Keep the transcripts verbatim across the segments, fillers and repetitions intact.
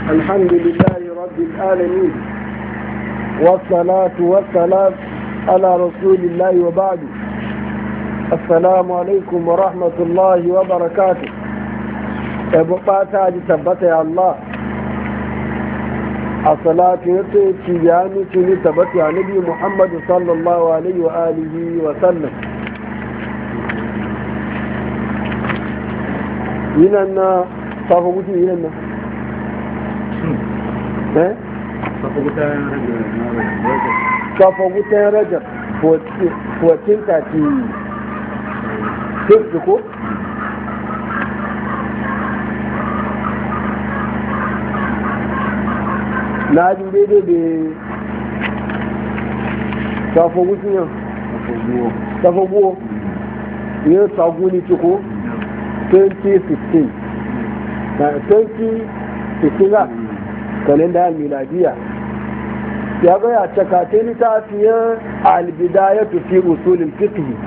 الحمد لله رب العالمين والصلاة والسلام على رسول الله وبعد. السلام عليكم ورحمة الله وبركاته. أبقى تاج ثبت يا الله الصلاة يتي يعني تني ثبت يا نبي محمد صلى الله عليه وآله وسلم. هنا صافوتي هنا ها صافوتي رجب fourteen thirty-six ko na ji daidai da safogutu yan safoguwa yin saguni ciko twenty sixteen na twenty sixteen ga kalenda miladiya ya gaya cakate littafiyar albidaya tufi usulin fiqh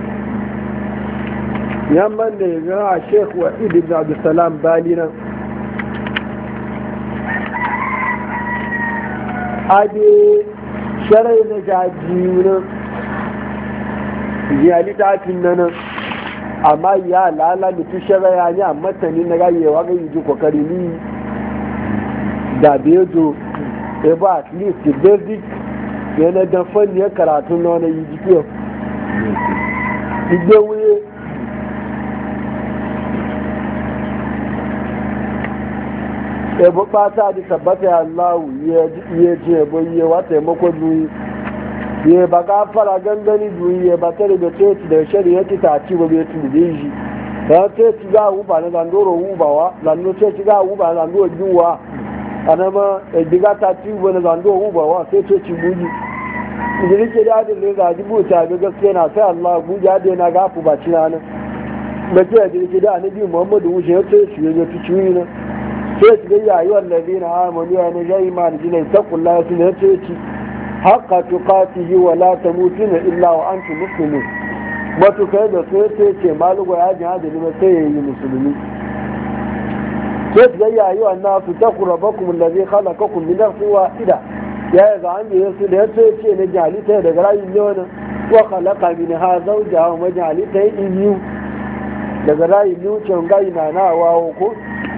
yamman da ya ga Sheikh Wahid ibn Abdulsalam Bali nan ade sharai na jaji nan ya littafin nan amma ya lala mutu sharai ya ne amma tani na gayewa ga yi ji kokari ni da bezo ya ba at least basic yana da fanni ya karatu na wani yi jikiyo igbe wuye ya bukata da tabbata ya Allah ya ji ya bayi wa taimako duyi ya ba gafara gangani duyi ya ba tare da teci da shari'a ta ci ba bai tudu da shi ya teci ga huba na zandoro hubawa zandoro teci ga huba na zandoro juwa anama diga ta ci wani zando huba wa sai to ci buji idan ke da da ne zaji buta ga gaskiya na sai Allah buja da na gafu ba ci nan da ke da ke da annabi Muhammadu wuce ya ce shi ya ci ciwi na sai ci ga yayi wallahi na amanu ya ne yayi ma jinai taqullaha sun ya ce ci haqqa tuqatihi wa la tamutuna illa wa antum muslimun wato kai da sai ce ce malugo ya ji hada ne sai yayi musulmi كيف يا أيها الناس اتقوا ربكم الذي خلقكم من نفس واحدة يا إذا عندي يصل يسوي نجعلي تهدى قرأي اللون وخلق منها زوجها ومجعلي تهدى إليو قرأي اللون شنقاينا ناوا وكو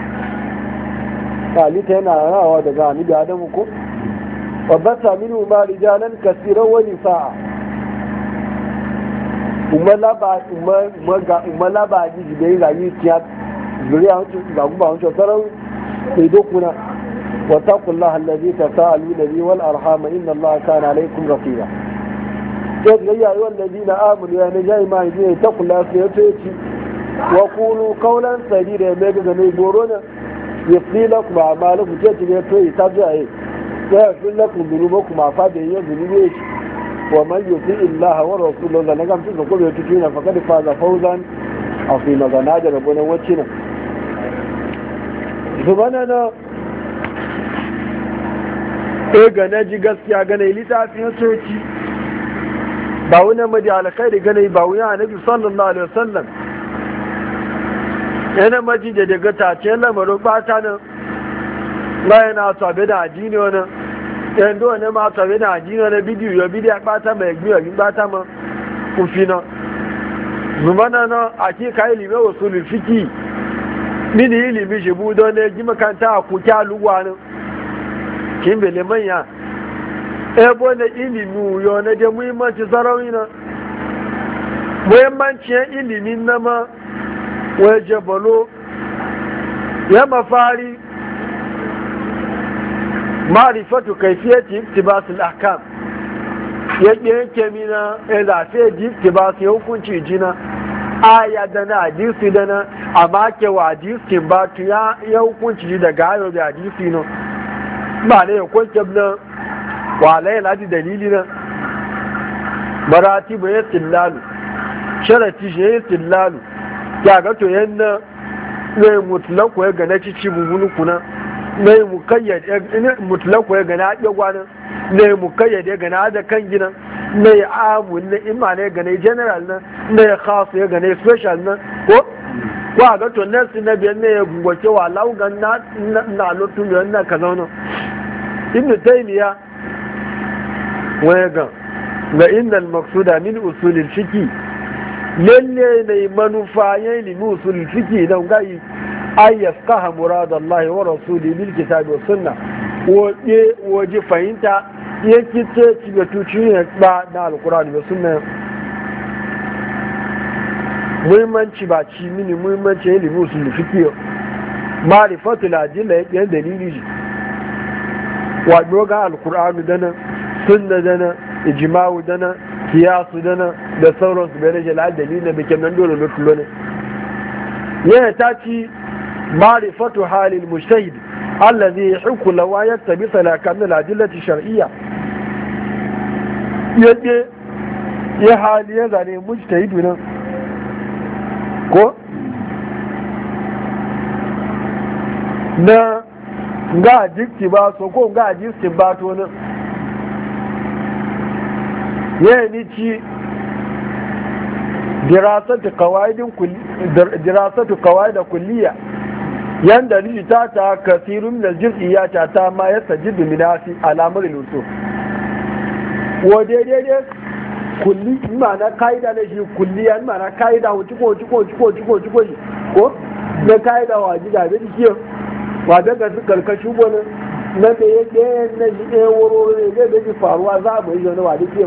قالي تهدى ناوا دقاني بآدم وكو وبث منهما رجالا كثيرا ونساء umar ba ji da yi rayu tiyat zuriya hancin ga guba hancin sarau sai dokuna wata kulla hallazi ta sa'alu da bi wal arhama inna allaha kana alaikum raqiba sai ga yayi wallazi na amuru ya ne jai mai ne ta kulla sai ya ce wa qulu qawlan sadida ya mega ga ne goro na yaflilakum a'malukum ce ce to yi ta jaye ya yaflilakum dunubakum afa da yin dunubi wa man yuti illaha wa rasulahu da nagam tun ko bai tuki na fakad faza fawzan a fi magana da rabunan wacce nan zubana na e gane ji gaskiya gane littafin soci ba wani madi alakai da gane ba wani annabi sallallahu alaihi wasallam yana maji da daga tace lamarin bata nan ba yana tabe da addini wani yan do ne ma tabe da addini wani bidiyo ya bidiyo bata mai gbiyo yin bata ma kufina zumana na ake ka ilimi wasu lufiki mini ilimi shi budo ne ji makanta a kuka luwanin kin bele manya ebo na ilimi yo na da muhimmanci sarauni na muhimmancin ilimin na ma waje balo ya mafari ma'rifatu kaifiyati iktibasul ahkam yake yanke mina ya zafe jifti ba su hukunci jina aya da na hadisi da na amma ke wa hadisi ba tu ya hukunci ji daga ayo da hadisi no ba ne ya kwanke na walai ladi dalili na marati ba ya tillalu sharati shi ya tillalu ya ga to yanna ne mutlaku ya ga na cici mummunu kuna ne mukayyad mutlaku ya ga na ake gwanin ne mukayyade ga na da kan gina ne amu ne ima ne ga ne general na ne khas ya ga ne special na ko ko a ga to nasi na biyan ne ya gugwace wa laugan na na lotu ne na kaza no ibn taymiya waya ga ga innal maqsuda min usulil fiqh lalle ne manufa yayin ilmi usulil fiqh dan gai ay yafqaha murad Allah wa rasuli bil kitab wa sunnah waje waje fahimta yake ce ci ga tuci ne ba da alqur'ani da sunna muhimmanci ba ci mini muhimmanci ilmi usulil fiqh ma'rifatul adilla yake dalili wa doga alqur'ani dana sunna dana ijma'u dana kiyasu dana da sauransu bai rage la'adali na bikin nan dole lutulo ne yana ta ci marifatu halil mujtahid allazi yahiku lawa yattabi salaka min al-adillati shar'iyya yadda ya hali ya zane mujtahidu nan ko na ga jikti ba so ko ga jikti ba to nan يعني تي دراسة قواعد كل دراسة قواعد كلية يندرج تحتها كثير من الجزئيات حتى ما يستجد منها على أمر الوصول وديدي كلي معنى قاعدة نشي كلية معنى قاعدة وتكو وتكو وتكو وتكو وتكو ko na kaida wajiba da dike wa daga su karkashin wani na da yake na shi ɗaya wuro ne da ji faruwa za mu yi wani wa dike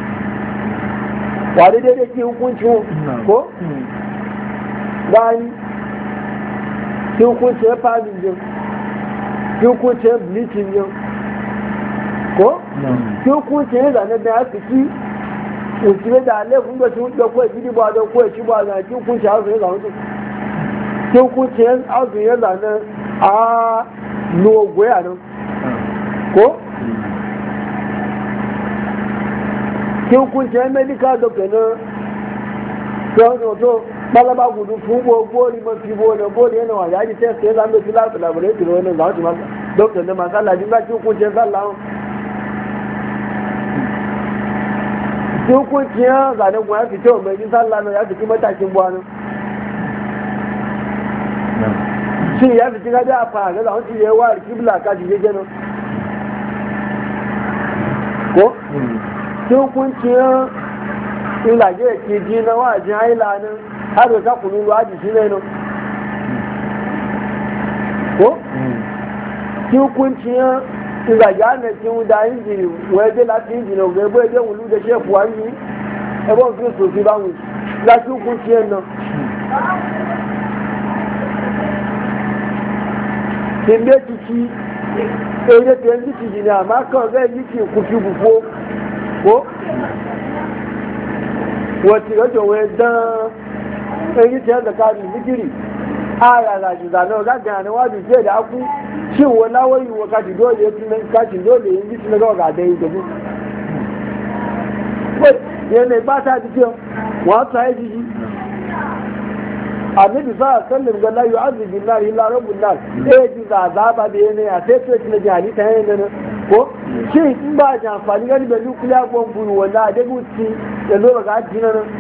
wani daidai ke hukuncin ko gani ki hukuncin famin yin ki hukuncin bleaching yin ko ki hukuncin zane da ya fi ki ukire da alaikun da su da kawai gidi ba da kawai ci ba na ki hukuncin hausa ya zane ki hukuncin hausa ya zane a nuwa nan ko kí o kún jẹ́ mẹ́díkà dọ̀kẹ̀ náà tí ó ń tó pálábá gùdù fún gbogbo ní mọ́ fi bóòlù bóòlù yẹn náà àyájí tẹ́sí ẹ̀ láńdó sí láti làbọ̀lẹ́ ìtìrò ẹ̀nà láwọn ti máa dọ̀kẹ̀ náà máa sálà nígbà tí ó kún jẹ́ sálà wọn. tí ó kún jẹ́ zànẹ́gùn ẹ̀ fi tẹ́ ọmọ ẹni sálà náà yàtọ̀ kí mẹ́ta kí ń bọ́ ọ́nà. tí ìyá fi ti ká dé àpá àgẹ́ làwọn ti yẹ wá kíbìlà kájí jẹ́jẹ́ náà. ko tí ó kún tí ó ìlàjẹ́ ìkejì náà wà jẹ́ àìlànà àbẹ̀ká kùnú lọ ájì sí lẹ́nu ko tí ó kún tí ó ìlàjẹ́ àmẹ́ tí ó dá ìjìnì wẹ́ẹ́dẹ́ láti ìjìnì ògbẹ́ ẹgbẹ́ ẹgbẹ́ òun lúdẹ ṣe fún wáyé ẹgbọ́n fi sòfin báwọn láti ó kún tí ẹ̀ náà tí ń bẹ́ títí eré tẹ́ ń títí jìnì àmákàn bẹ́ẹ̀ ní kí kú fi gbùgbó ko wacce gajo wai dan ɗari ta yadda kari zikiri a yara shi zane ga gane wajen fiye da aku shi wala wai wa kashi dole ya tunan kashi dole yin jisi na gawa ga dai da su wai yana ba ta ji fiye wata ya jiji annabi sa sallim ga la yu'azzibu nar illa rabbun nar eh ji za zaba da yana ya sai sai na jali ta yana ko shi in ba ji amfani gani da nuclear bomb wanda da guci da zo ga jina nan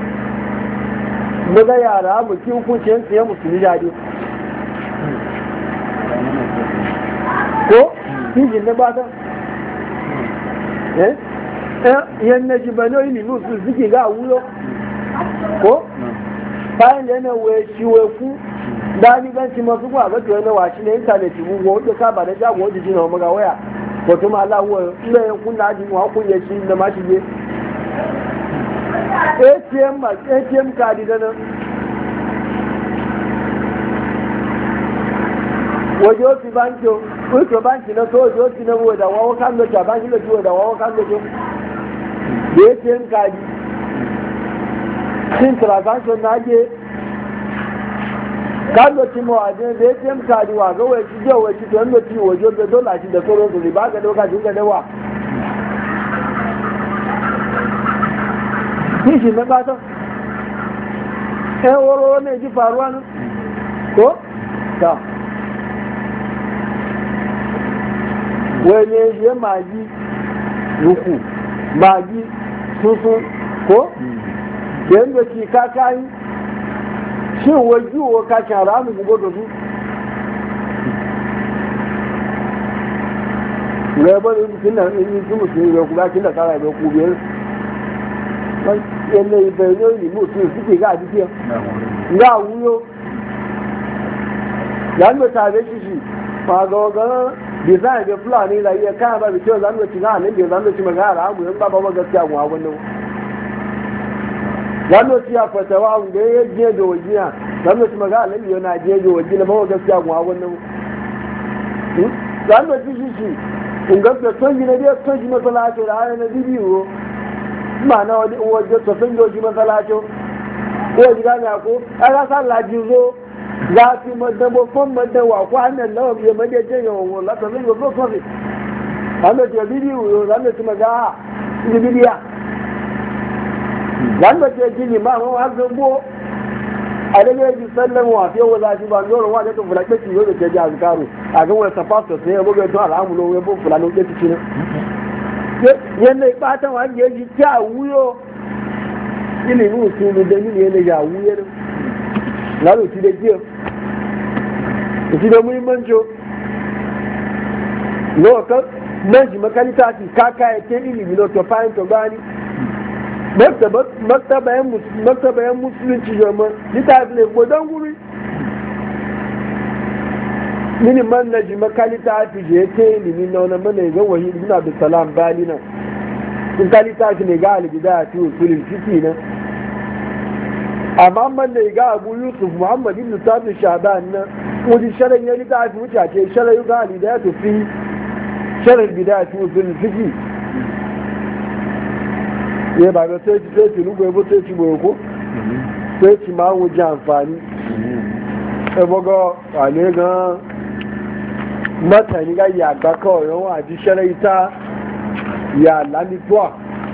daga yara mu ki hukuncin su ya musulmi jadi ko kin ne ba ta eh eh yan ne ji bano ni nu su ziki ga wuyo ko bayan da yana waye shi waye ku dani ganci masu kuwa ga tuwa na washi na intanet mu go da ka ba da jago da jina mu ga waya ko kuma Allah wa ina yan kun da ji mu kun ya shi da ma shi je A T M ma A T M kadi da nan waje ofi banki ko banki na so waje ofi na wo da wawo kan da banki da tuwa da wawo kan da to A T M kadi sin transaction na je kando ti mo aje da A T M card wa ga wai ji je wai ji to ndo ti wojo da dola ji da soro to riba ga doka ji da wa kishi na ba ta eh woro ne ji faruwa ne ko ta wai ne je maji ruku maji susu ko yanda ki kakai shin wajiwo ka shara mu gugo da su ne ba ne kin nan in su musu ne ku ga kin da tsara da ku biyar wai yanne bai ne ni mu su suke ga dike ga wuyo yan da ta shi shi fa ga ga design da fulani la iya ka ba biyo zan da tina ne da zan da ci magana mu yan ba ba gaskiya mu a wannan wannan ciya fatawa da ya je da wajiya zan da ci magana ne yana je da wajiya ba gaskiya mu a wannan zan da ci shi in gaskiya son gina da son gina masalaci da ana na bidiyo ma na wani wajen to son gina masalaci ko ji gane ko ai san laji zo za fi madabo fon madawa ko hannun lawa ya madaje yawan wala ta zai zo so ne hannun da bidiyo yo zan da ci magana ni bidiya zan da ce gini ma mu har zambo a da ne ji sallan wa fiye wa zafi ba ndoro wa da to fulake ci yau da ke ji azkaru a ga wani safasto sai ya buga to al'amulo ya bu fulano ke ci ne yanda ya bata wa ya ji ta wuyo ilimin usulu da ni ne ya wuyo na lo ti da jiyo ti da muhimmanci lokacin manji makalita ci kaka ya ke ilimi no to fahimta gani maktabayan musulunci jama littafi ne godon guri mini man na ji makalita fi je ke ilimi na wani mana ga wahi ibn abdussalam bali na in kalita fi ne ga alibida a fi usulin fiki na amma man na ga abu yusuf muhammad ibn tabi shaban na wajen sharan ya littafi wuce a ce sharan ga alibida ya fi sharan bida a fi usulin fiki ya ba ga sai sai ci rugo yabo sai ci boye ko sai ci ma wuce amfani e bogo ale ga mata ni ga ya ga ko yo wa ji sharaita ya lami to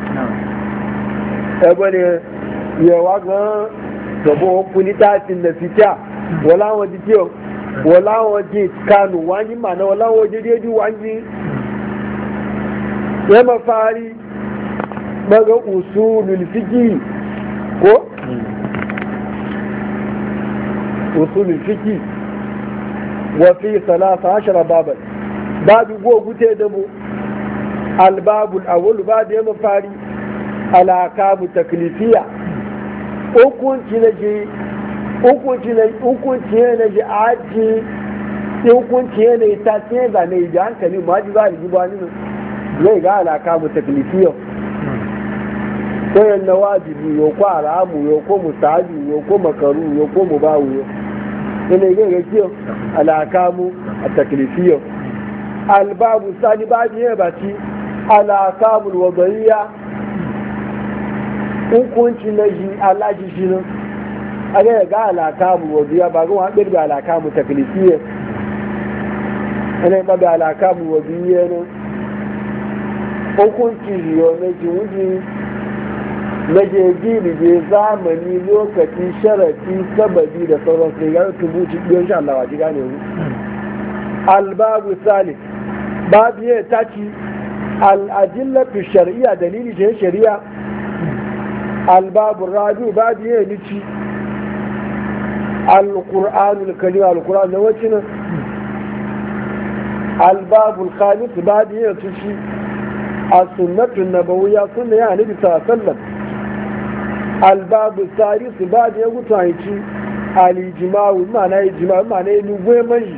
e bone ya wa ga to bo kunita tin da fita wala waje tiyo wala waje kanu wani mana wala waje dai wani ya mafari daga usulul fiqi ko usulul fiqi wa fi thalatha ashara baban babu go gute da mu albabul awwal babu ya mafari alakamu taklifiya hukunci na ji hukunci na hukunci na ji aji hukunci ne ta ce da ne da hankali ma ji ba ji ba ni ne ga alakamu taklifiya ko yanna wajibi yo ko haramu yo ko mustahabi yo ko makaru yo ko mubahu yo ina ga ga kiyo alakamu at-taklifiyya albabu sani baji ya baci alakamul wadaiya hukunci na ji alaji shi ne a ga ga alakamu wadaiya ba ga wani ga alakamu taklifiyya ina ba ga alakamu wadaiya ne hukunci yo ne ji wuji na jeji je zamani lokaci sharafi sababi da sauran sai ga tubuci biyan sha Allah waji gane mu albabu salih babu ya taci al-adillatu shar'iyya dalili je shari'a albabu rabi babu ya nici al-qur'anul karim al-qur'an wacin albabu al-khamis babu ya tuci as-sunnatu nabawiyya sunna ya nabi sallallahu alaihi wasallam albabu sarisu ba da ya gutu a yanci alijimawu ma'ana ya jimawu ma'ana ya nubu manji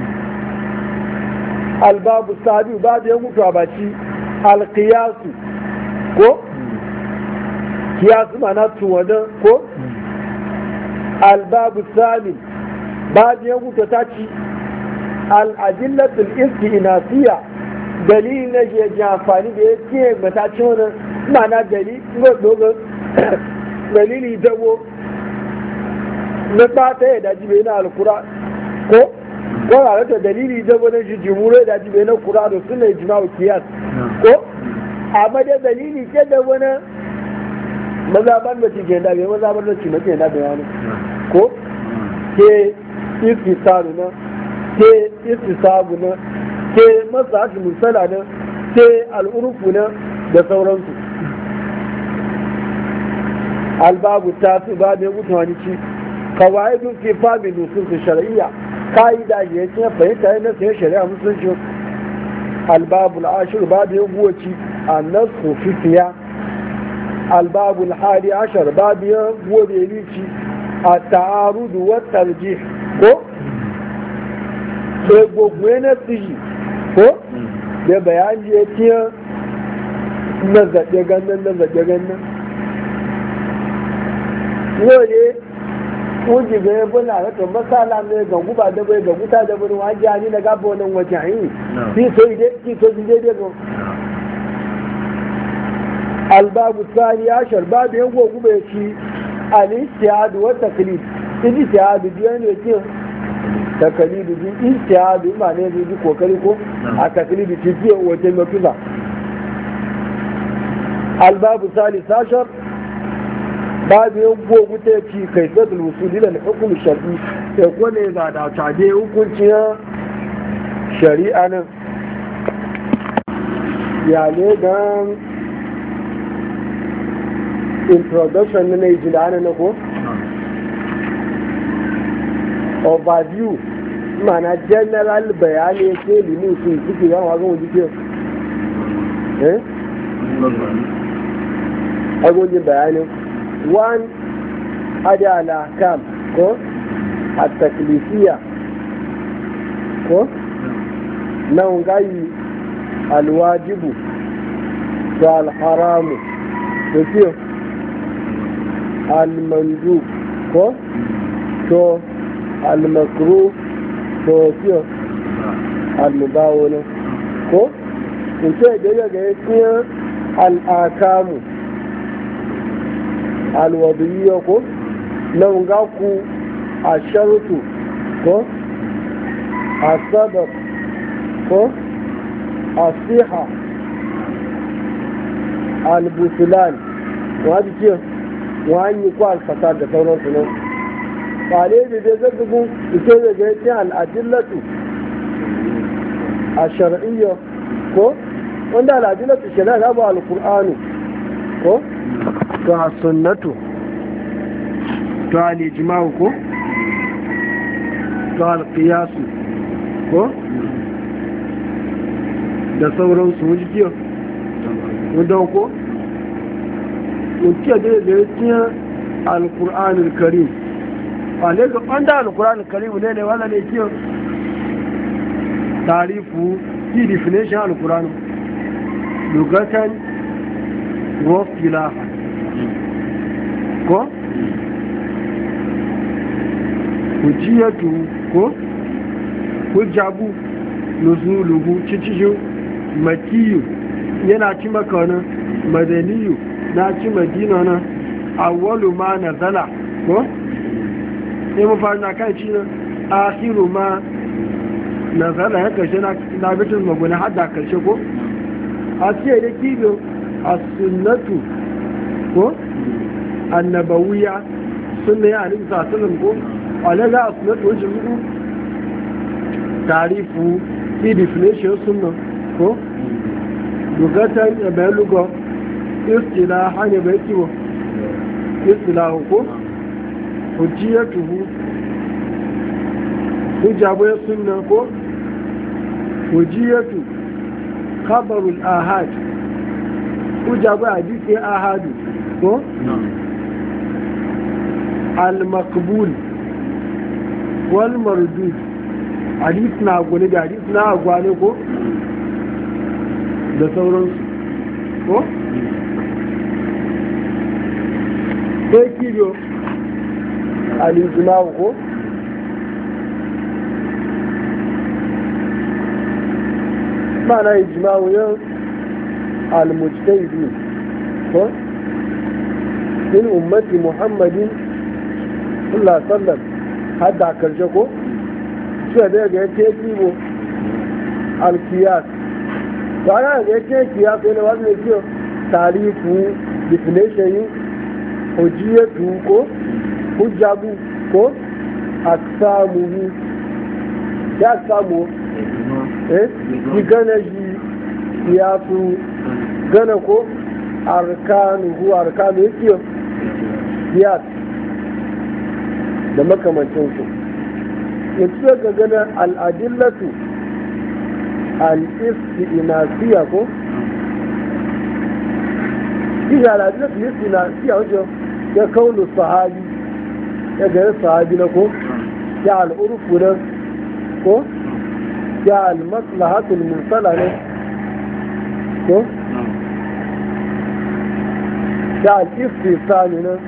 albabu sabiu ba da ya gutu a baci alkiyasu ko kiyasu ma'ana tuwadan ko albabu samin ba da ya gutu ta ci al'adillatul iski inasiya dalilin na je ji amfani da ya ce mata ci wani ma'ana dalilin dogon dalili dabo na ɓata ya daji bai na alkura ko ko a rata dalili dabo na shi jimure daji bai na kura da suna yi jima'u kiyas ko amma da dalili ke dabo na mazaban da ke da bai mazaban da ke na ke na bayani ko ke istisaru na ke istisabu na ke masu musala na ke al'urufu na da sauransu albabu ta su ba da ya mutu wani ci قواعد في فهم النصوص الشرعية قاعدة يتم فهمتها الناس هي شريعة مسلمة. الباب العاشر باب يبوتي النسخ في فيها. الباب الحادي عشر باب يبوتي التعارض والترجيح ko sai gbogbo na tsiji ko da bayani ya ce na zaɓe gannan na zaɓe gannan wole kuji ga ya buna na to masala ne ga guba da bai ga guta da bani waje ani na gaba wannan waje ani ki so ide ki so ide de go albabu tsani ashar babu yan go gube shi al-istihad wa taqlid istihad biyan ne ke taqlid bi istihad ma ne bi kokari ko a taqlid ci ce wajen mafiza albabu salis ashar babu yan gogu ta ci kai sadul wusul ila al-hukm shar'i sai ko ne ga da tade hukuncin shari'a nan ya ne dan introduction ne ji da nan ko overview mana general bayani ke limu su kike ga wa ga wani ke eh agon bayanin one ada al-ahkam ko at-taklifiyya ko nan gayi al-wajibu da al-haramu da ke al-mandub ko to al-makruh to ke al-mubawwal ko in ce daga ga yake al-ahkamu alwadiyya ko nan ga ku a sharutu ko a sadar ko a siha albusulan wadda ce wani ko alfasar da sauransu nan ƙwale da zai zazzagun ita da ga yake al'adillatu a shar'iyya ko wanda al'adillatu shari'a ya ba al-qur'anu ko to a sunnatu to al-ijma'u ko to al-qiyasu ko da sauransu wujiyo wadda ko wujiyo da da ya al-qur'anul karim alaika wanda al-qur'anul karim ne ne wanda ne kiyo tarifu ki definition al-qur'an lugatan wa istilahan ko hujjiyatu ko hujjabu nuzuluhu ciciyu makiyu yana ci makana madaniyu na ci madina na awwalu ma nazala ko sai mu fara na kai ci na akhiru ma nazala ya karshe na na bitin magana hadda karshe ko a ce da kido as-sunnatu ko annabawiya sunna ya alim sallallahu ko alaga asnatu wajen hudu tarifu ki definition sunna ko lugatan ya bayan lugo istilahan ya bayan kiwo istilahu ko hujjiyatuhu hujjabu ya sunna ko hujjiyatu khabarul ahad hujjabu hadisi ahadu ko al-maqbul wal mardud hadith na gune da hadith na agwane ko da sauransu ko sai kiyo al-ijma'u ko ma'ana ijma'u ya al-mujtahidin ko min ummati muhammadin sallallahu alaihi wasallam hadda karshe ko shi da ga yake kibo al-qiyas to ana ga yake qiyas ne wanda yake tarifu definition hujjiyatu ko hujjabu ko aksamu ya samu eh ki gana ji qiyasu gana ko arkanu huwa arkanu yake qiyas da makamancinsu. ya ce ga ganin al'adillatu al'istinasiya ko? iya al'adillatu al'istinasiya wajen ya kaunu sahabi ya gari sahabi na ko? ya al'urfu na ko? ya al-maslahatul mursala ne ko? ya al-istisani na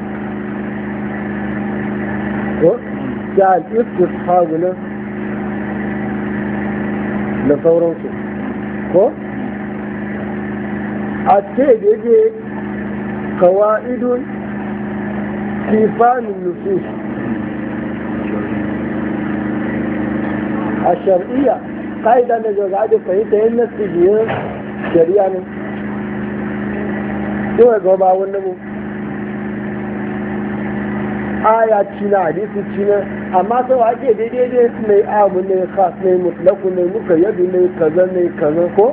ko? ya al-istishabu na da sauransu ko? a ce da yake kawa'idun kifanin nusus a shari'a ƙa'ida da gaga fahimta yin nasu biyar shari'a ne yau ga ba wani mu aya cina hadisi cina amma sau ake daidai dai su mai amu ne khas ne mutlaku ne muka yadu ne kaza ne kaza ko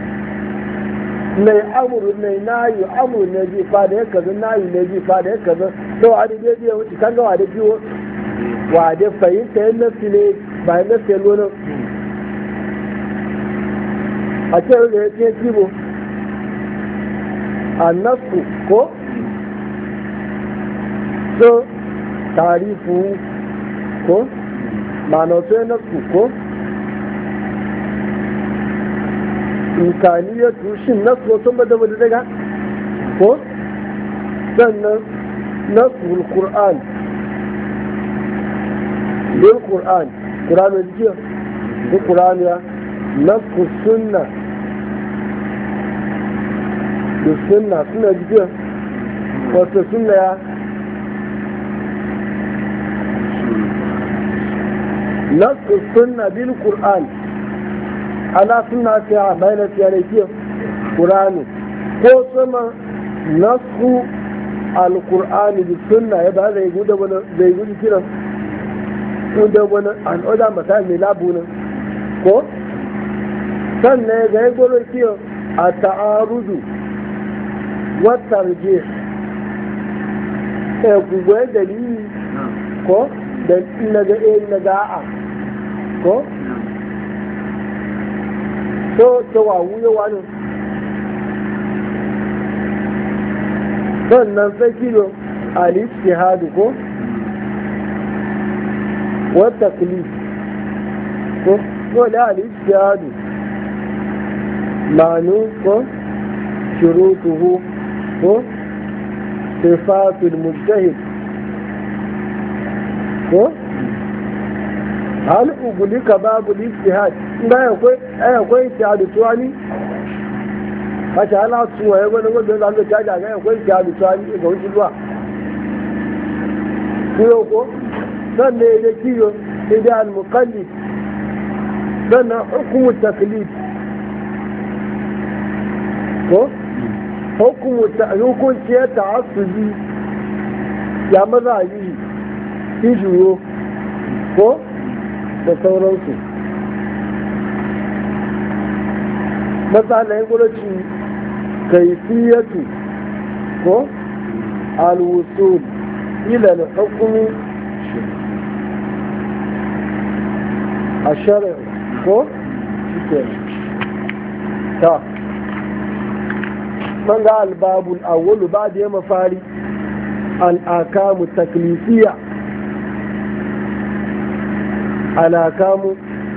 mai amuru ne nayu amuru ne ji fada ya kaza nayu ne ji fada ya kaza sau a daidai dai wuce kan gawa da biyo wa da fahimta yin nasu ne ba yin nasu ya lona a cewa da ya ce kibo a nasu ko so tarifu ko ma'anautai nasu ko imkaniyar tushin nasu wasu bada-bada daga ko sannan nasu al-qur'an bil qur'an qur'an da jiya ko qur'an ya nasu sunna da sunna suna jiya wato sunna ya nasu sunna bil qur'an ala sunna ta bayyana tiyarikiyar qur'ani ko sama nasu al-qur'ani bi sunna ya ba zai gudu wani zai gudu kiran gudu wani an oda mata mai labunan ko sannan ga ya gwaro kiyo a ta'arudu wata rije ya kugwai dalili ko da na ga e na ga a ko so ta wawu ya wani sannan sai kilo al-ijtihadu ko wata klif ko ko da al-ijtihadu ma'anu ko shurutuhu ko sifatul mujtahid ko hal ugulika babu ijtihad ba akwai ai akwai ijtihad tuwani kace ala tuwa ya gona gona da ta ga ga akwai ijtihad tuwani ga wuce zuwa ko ko sanne da kiyo da al muqallid sannan hukumu taklid ko hukumu ta hukunci ya ta'assubi ya maza yi hijuyo ko da sauransu matsalayin gwamnati kaifiyatu ko alwusul ila hukumi a shari'a ko shike ta man ga albabul awwalu ba da ya mafari al'akamu taklifiya al'akamu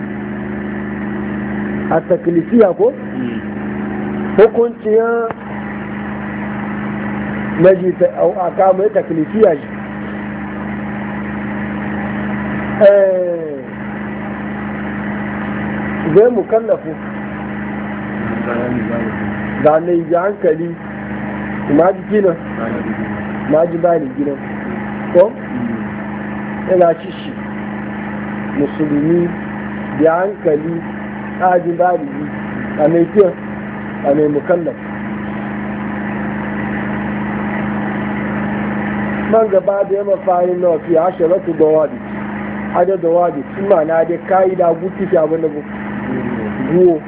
a taklifiya ko hukunciyar maji akamu ya taklifiya shi zai mu kallafu ga na yi hankali ma ji gina ma ji bani gina ko yana shishi musulmi da hankali ajin bani a mai fiye a mai mukallaf man gaba da yamma fayin na wafi a shiratu da wadi hada da wadi sun ma na dai kayi da guti shi abin da guwo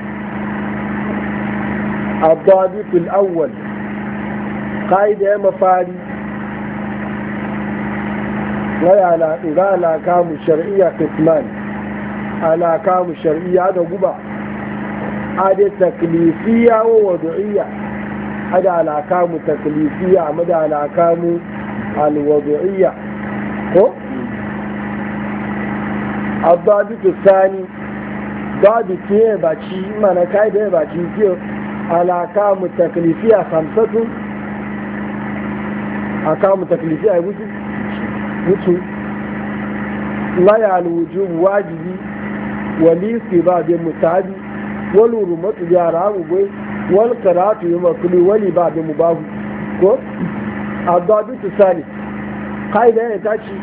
الضابط الأول قاعدة مفاري waya ala ila alakamu shar'iyya qisman alakamu shar'iyya da guba ade taklifiyya wa wad'iyya ada alakamu taklifiyya amma da alakamu alwad'iyya ko abadu tsani babu ke baci mana kai da baci ke alakamu taklifiyya khamsatu akamu taklifiyya wuce wuce la ya alwujub wajibi walisi ba da mutabi wal hurmatu ya ramu bai wal karatu ya makuli wali ba da mubahu ko adadu tsani kaida ya taci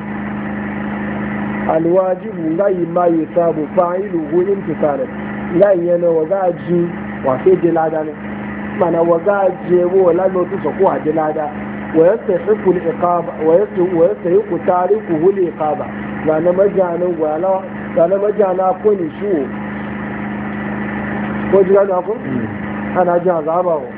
alwajibu la ma yusabu fa'ilu hu imtisalan la yana wagaji wa sai jilada ne mana wagaji wo la no to ko ajilada wa yastahiqu al-iqaba wa yastahiqu tariquhu al-iqaba na majanin gwala na majana ko ni shi ko jira na ko ana ji azaba wa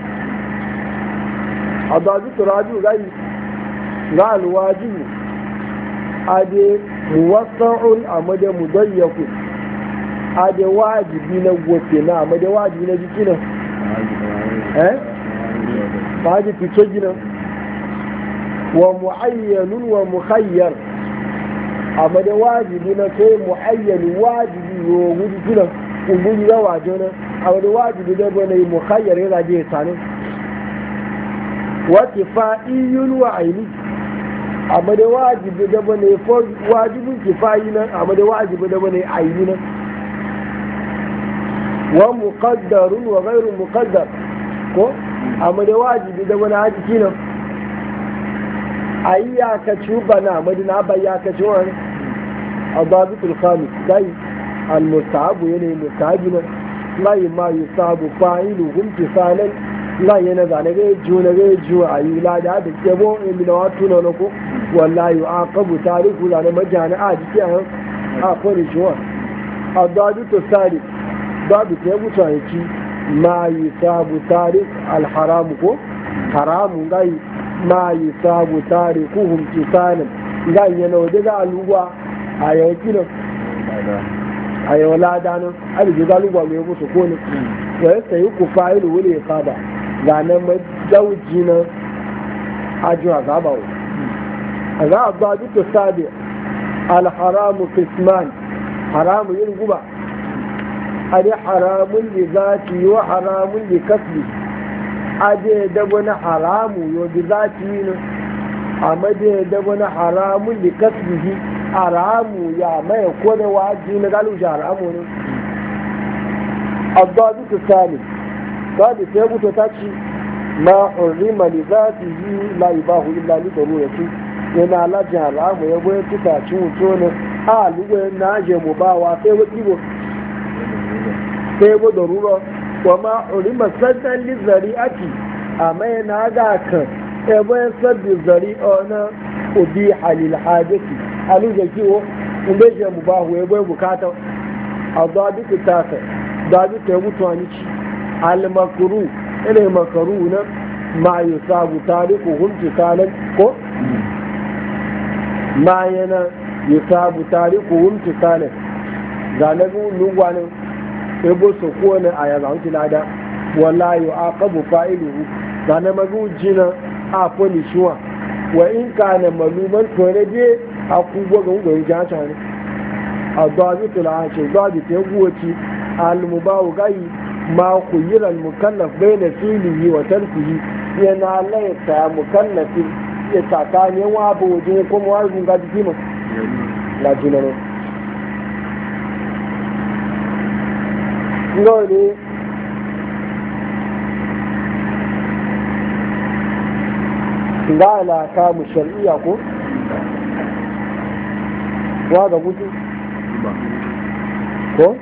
adabi turaju gai ga alwajibu ade muwassa'un amade mudayyaku ade wajibi na gote na amade wajibi na jiki na eh ba ji fito gina wa muayyanun wa mukhayyar amade wajibi na kai muayyan wajibi yo gudu gina kungun ya wajo na amade wajibi da bane mukhayyar yana je tsanin wa kifa'iyun wa aini amma da wajibi da bane wajibin kifayi nan amma da wajibi da bane aini nan wa muqaddarun wa ghairu muqaddar ko amma da wajibi da bane haji nan ayi ya ka cuba na amma da ba ya ka cuwa ne adabitul khamis dai al mustahabu yana mustahabi nan la ma yusabu fa'ilu hum tisalan la yana zane ga juna ga juwa ayi la da da kebo in na watu na ko wallahi aqabu tariku la na majana a jiki an a kore juwa adadu to sari babu ke mutu ayi ma yusabu tarik al haram ko haramu gai ma yusabu tarikuhum tisalan gai yana wada ga aluwa ayi kino ayi wala dano ali ga aluwa me musu ko ne wa sai ku fa'ilu wali qada ganin majauji na ajiyar azabawa a za a ba duka sabi alharamu kisman haramu yin guba a dai haramun da za ki yi wa haramun da kasbi a dai dabo na haramu yau da za ki yi ne a madai dabo na haramun da kasbi haramu ya mai kone waji na galushi haramu ne a ba duka sabi babu sai mutu ta ci ma hurrima li zatihi la yubahu illa li darurati yana la jaramu ya boye tuka ci wuto ne a lugo na je mu ba wa sai wati bo sai bo darura wa ma hurrima saddan li zari'ati amma yana ga kan e boye saddi zari'a na ubi halil hajati alu da kiwo inda je mu ba wa ya boye bukata adabi ta ta dabi ta mutu ani ci al-makru ina makaru na ma yi sabu tariku hunci kanan ko ma yana yi sabu tariku hunci kanan zanagu lugwanin ebo su kone a yaza hunci lada wala yi aqabu fa'iluhu zanamagu jina a foni shuwa wa in kana maluman tore je a kubo ga ungoyin jata ne a zabi tulace zabi ta guwaci al-mubawu gayi ma kuyira al-mukallaf bayna fi'lihi wa tarkihi yana laika mukallafi ya tsakanin wa ba wajen kuma wajen ga jiki mu la jinano ngone ngala ka mu shar'iyya ko wa ga gudu ko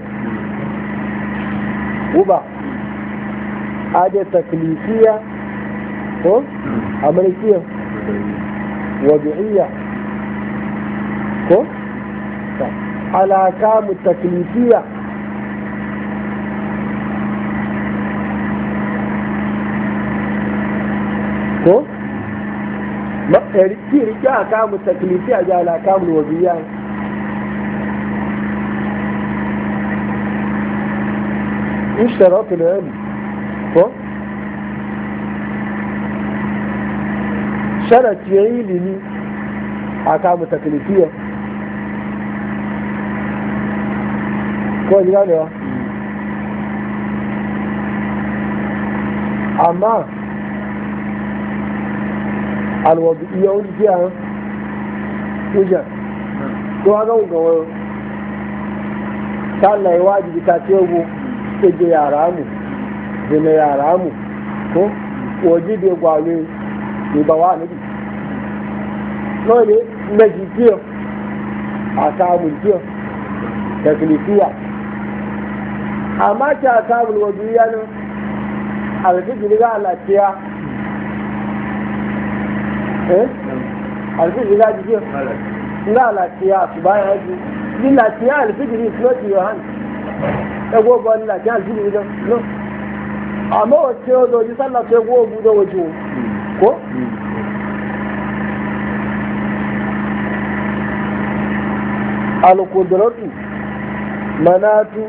uba ade taklifiya ko amrikiya wabi'iyya ko alakamu taklifiya ko riki riki akamu taklifiya ga alakamu wabiya ishtaratu al-ilm ko sharati yayi lini akamu taklifiya ko ji ganewa amma alwabi'iyya wani fiya hujjar ko a gan gawa ta Allah ya wajibi ta ce go ke je yara mu je na yara mu ko waje da gwale ne ba wa nabi no ne na jikiyo a samun kiyo da kilifiya amma ta samun wabi'iyya ne alfijiri ga alaciya eh alfijiri ga jikiyo nga alaciya su baya yaji ni laciya alfijiri is not your hand ẹgbọ́ bọ́ ní laciya alfijiri don no àmọ́ wacce yau zoji sallah sai ẹgbọ́ ogun da waje ko alkudratu manatu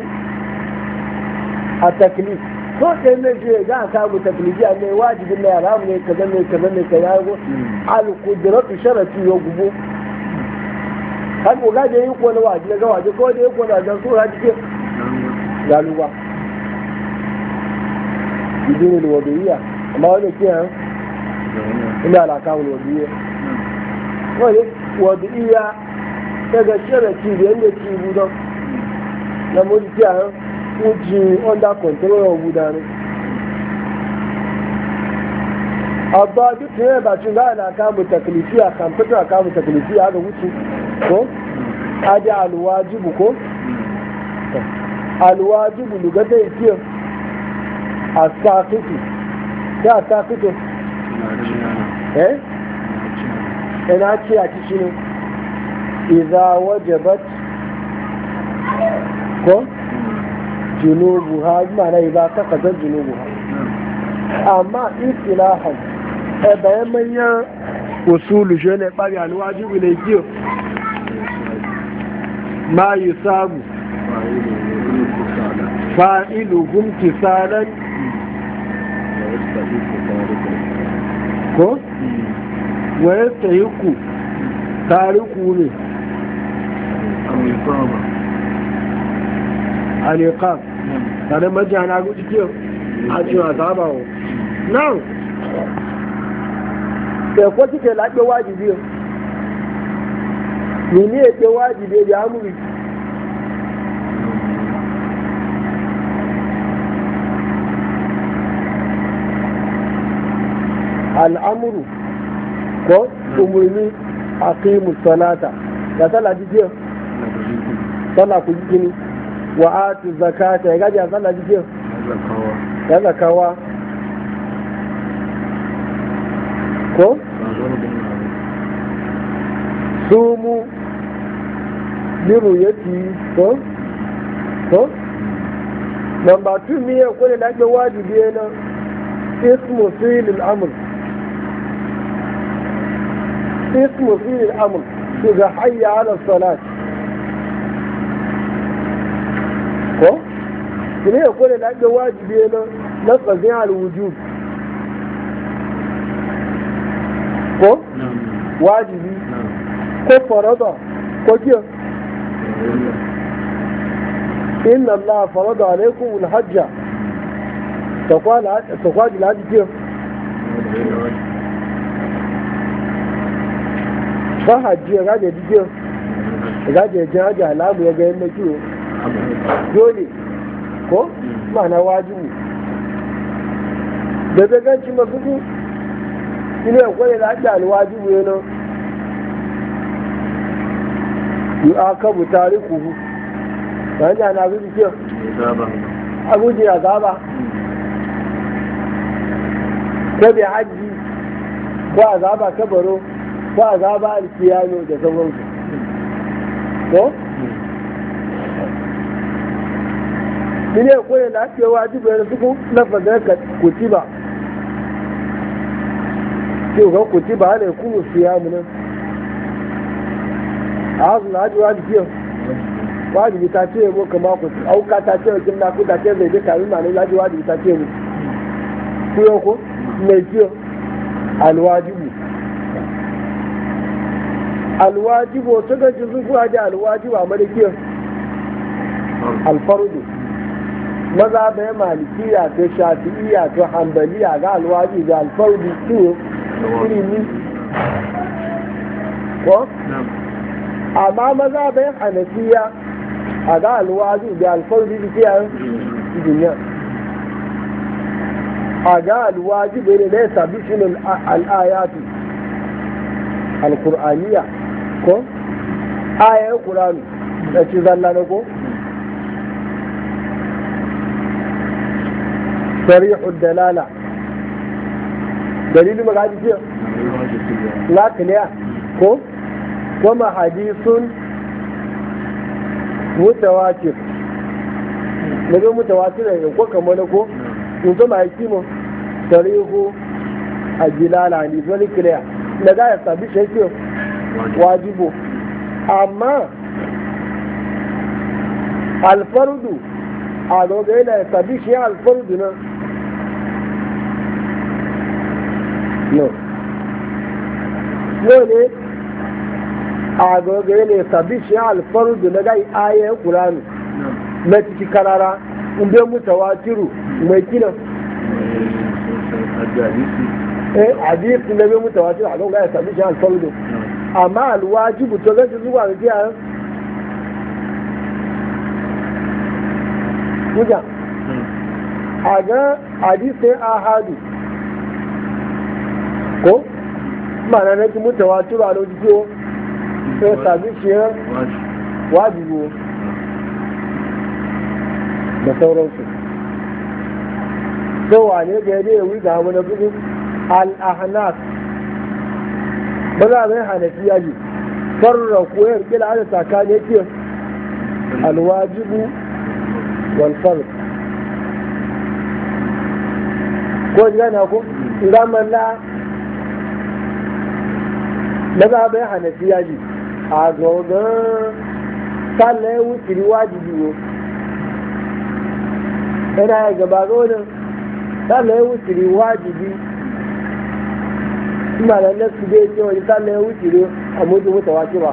a taklif ko ɗaya mai ce za a samu taklifi a mai wajibin na yara ne kaza ne kaza ne ka yago alkudratu sharati ya gubo har ko gaje yi ko na waje ga waje ko da yi ko na dan sura jike galuwa idin alwadiyya amma wani ke han ina alaka alwadiyya wani wadiyya daga sharati da yanda ci budon na mu ji han uji under control of budani abba duk ne ba cin ga alaka mu taklifiya kan fito aka mu taklifiya ga wuce ko aji alwajibu ko alwajibu lugata yake asafitu ya asafitu eh ina ce a cikin idza wajabat ko junubuha ma'ana idza taqaddar junubuha amma istilahan e bayan manyan usulu jene bari alwajibu ne kiyo ما يصاب فاعله امتثالا ويستحق تاركه العقاب هذا ما جاءنا أقول كيف أجل عذابه نعم كيف قلت كيف لأجل واجبه mene ya ke wajibi da amuri al'amuru ko umarni a kai musalata da tsala jikiyar tsala ku jikini wa atu zakata ya gaji a tsala jikiyar ya zakawa ko sumu liru yati ko ko number two miye ko ne da wajibi na ismu fi'l al-amr ismu fi'l al-amr ga hayya ala salat ko ne ko ne da wajibi na lafazin al-wujub ko wajibi ko farada ko kiyo inna Allah farada alaikum al-hajja تقال تقال الهدي كيف فهجي غادي دي كيف غادي جاجا لا مو يغا ين كيو dole ko ma'ana wajibi da daganci mafuku ina akwai da ake alwajibu yana yi aka bu tarikuhu ta hanyar na zuci kyau abuji ya zaba ko bai hajji ko a zaba kabaro ko a zaba alkiyano da sauransu ko ne koyi da ake wajibi yana suku lafazin kutiba ke ga kuti ba ne kuma siya mu nan azul haji wajibi wajibi ta ce mu kama ku auka ta ce kin na ku ta ce zai da kari ma ne haji wajibi ta ce mu ku yo ko ne kiyo alwajibu alwajibu to ga jizu ku haji alwajibu amma da kiyo alfardu maza bai malikiya to shafi'iya to hanbaliya ga alwaji ga alfardu su ilimi ko amma maza bai hanafiya a ga alwaji ga alfardu da duniya a ga alwaji bai da ya sabi shi al'ayatu al-qur'aniya ko ayayen qur'ani da ci zalla na ko صريح الدلالة دليل ما قاعد يصير لا كليا كو وما حديث متواتر نجي متواتر يقول كمان كو ينتم عايشينه صريح الدلالة يعني ذلك كليا نجا يستبي شيء واجبه أما الفرد هذا غير يستبي شيء الفرد نه no ne a gobe ne sabi shi alfaru da na gai ayayen kuranu na ciki karara inda mutawatiru mai kina eh hadisi na bai mutawatiru a gobe ya sabi shi alfaru da amma alwajibu to zai zuwa ga kiyaye kuja a ga hadisi ahadu ko mana na ji mutawatiru a lokacin kiwo sai sabi shi wajibu da sauransu so wane ga yadda ya wiga hamu na bugu al-ahnaf ba za a zai hanafi yaji farra koyar kila ana tsakani yake alwajibu wal fard ko ji na ko idan la na za a bai hanafiya ji a zogon sallah ya wuce wajibi wo yana ya gaba zonin sallah ya wuce wajibi kuma da nasu bai ce wani sallah ya wuce a mutu mutu wake ba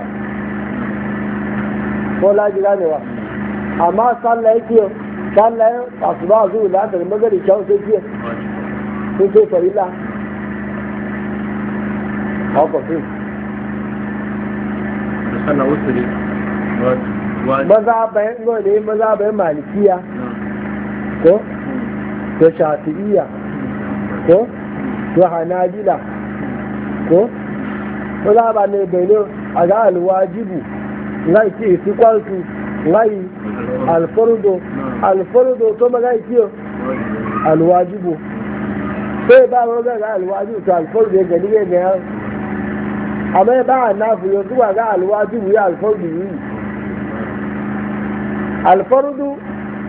ko laji ganewa amma sallah ya ke sallah ya asu ba zuwa da aka magana kyau sai ke sun ce farila haka sun maza bayan ne maza bayan malikiya ko to shafi'iyya ko to hanabila ko maza ba ne bayan a ga alwajibu ngai ce su kwaltu ngai alfardo alfardo to maga kiyo alwajibu sai ba wa ga alwajibu to alfardo ga ni ga amma ba a nafi yanzu ba ga alwajibu ya alfardu yi alfardu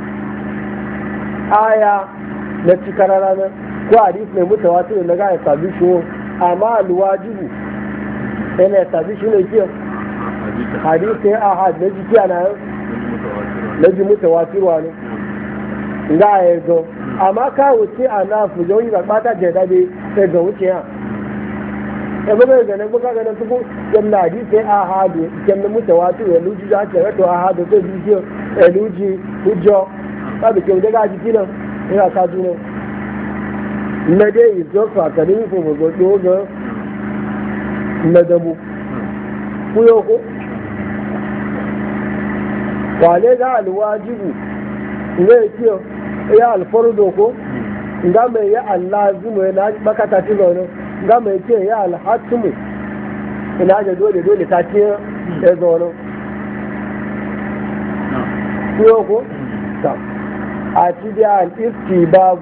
aya na cikar ranar ko hadis mai mutawatir na ga ya sabi shi amma alwajibu yana ya sabi shi ne kiyo hadis ya ahad na jiki ana na ji mutawatirwa ne ga ya zo amma ka wuce a nafi yau yi ga ɓata jada bai sai ga wuce ya ebe bai ganin buka ganin tuku yamma hadisi sai ahadu yamma mutawatu ya luji da ake rato ahadu sai bidiyo ya luji hujjo ba da kyau daga jiki nan ina ka juna na dai izo fa ka ni ko go dogo na dabu ku yo ko wale ga alwajibu ne kiyo ya alfardo ko nga mai ya allazimu yana bakata tilono ga mai ce ya alhatumu ina da dole dole ta ce ya zono kuyo ko ta a ci da al-isti babu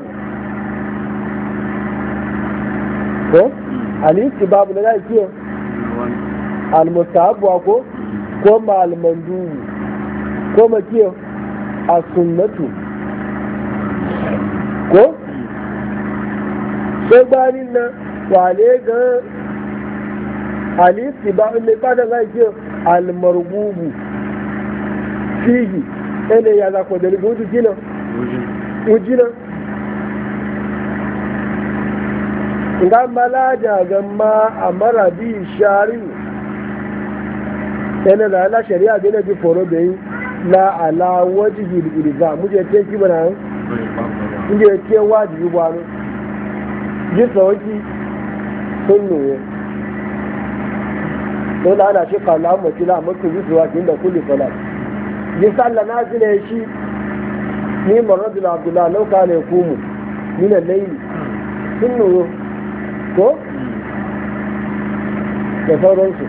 ko al-isti babu da zai ce al-mustahabu ko ko ma al-mandubu ko ma ce as-sunnatu ko sai bayanin nan wale ga alisi ba ne ba da zai ce almargubu fihi ene ya za ko da gudu jina ujina nga malaja gamma amara bi shari ene da la sharia da ne bi foro da yi la ala wajhi al-ilza muje ce ki bana muje ce wajibi ba no ji sauki sunnu to da ana shi kala amma kila maka ji zuwa inda kulli salat ji sallah na zile shi ni marad abdullah law kana yakumu min al-layl sunnu ko da sauransu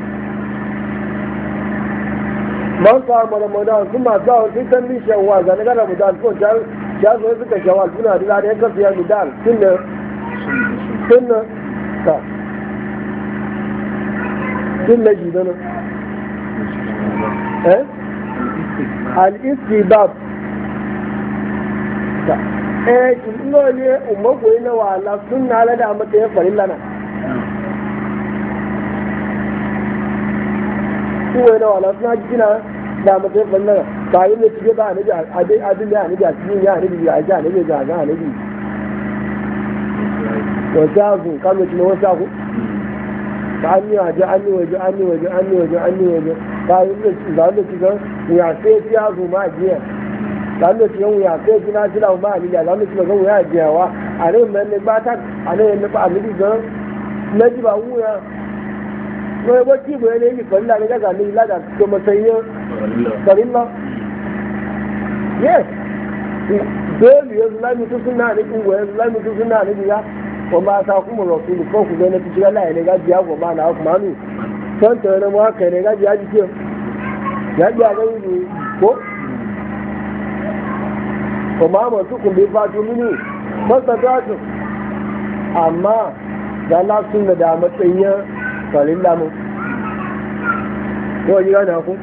man samu ramadan kuma za a fi kan nishan wa zane ga ramadan ko ya zo suka shawal suna da ya kasu ya midal sunna sunna ta sunna ji dana eh al-istibab ta eh kin ne umma goyi na wala sunna la da mata ya farilla na kuwa na wala suna jikina da mutum fannin ba yi mai cike ba a nabi abin ya nabi a cikin ya nabi a ji a nabi ga ga nabi wasu haku kamar cikin wasu haku ta an yi waje an yi waje an yi waje an yi waje an yi waje ba yi mai cikin da cikin wuya sai fi haku ma a jiya da cikin wuya sai fi na jira ma a niya da cikin ga wuya a jiyawa a nan mai ne ba ta a nan yana ba a nabi ga na ji ba wuya wai wacce bai ne yi farilla ne gaza ne lada to matsayin farilla yes dole ya zulami tu suna ne in goye zulami tu suna ne biya ko ba ta kuma rasulu ko ku ne tu shiga lai ne ga biya ko ba na kuma nu san ta ne mu haka ne ga biya ji ke ya biya ga yi ko ko ma mu tu kun bi fatu mini masa ta amma da la sunna da matsayin farilla mu ko yi gane ku